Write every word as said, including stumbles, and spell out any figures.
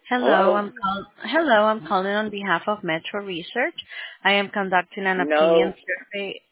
Hello, Hello? I'm call- Hello, I'm calling on behalf of Metro Research. I am conducting an opinion No. survey.